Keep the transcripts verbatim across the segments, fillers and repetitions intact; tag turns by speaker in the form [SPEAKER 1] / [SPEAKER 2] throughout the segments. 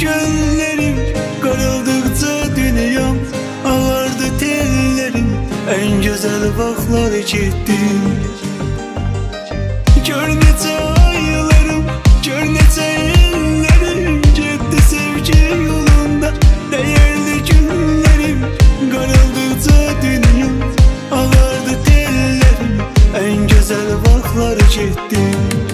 [SPEAKER 1] göllerim, qaraldıqca dünyam, ağardı tellerim, en güzel vaxtlar getdim. Gör necə aylarım, gör necə illərim getdi sevgi yolunda, değerli günlerim, qaraldıqca dünyam, ağardı tellerim, en güzel vaxtlar getdim.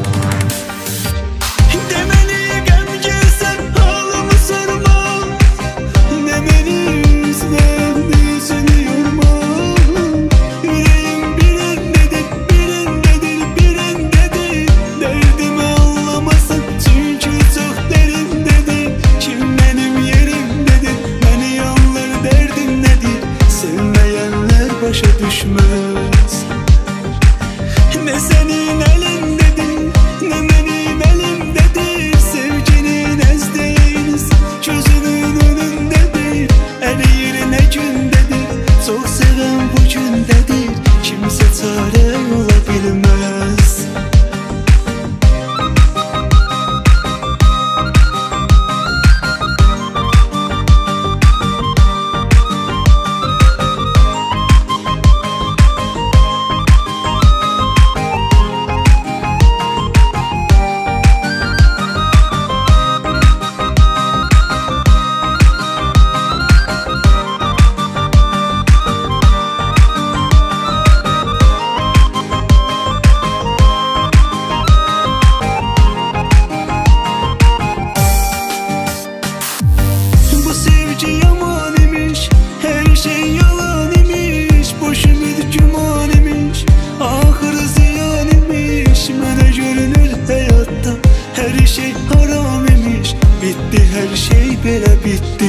[SPEAKER 1] Başa düşmez. Ne senin elindedir, ne benim elimdedir. Sevginin ezdeyiz, gözünün önündedir. Eriyir ne gündedir, çok seven bu gündedir. Kimse çare olabilmez. Her şey yalan imiş, boş ümid güman imiş, ahırı ziyan imiş. Mənə görünür hayatta her şey haram imiş. Bitti her şey belə bitti.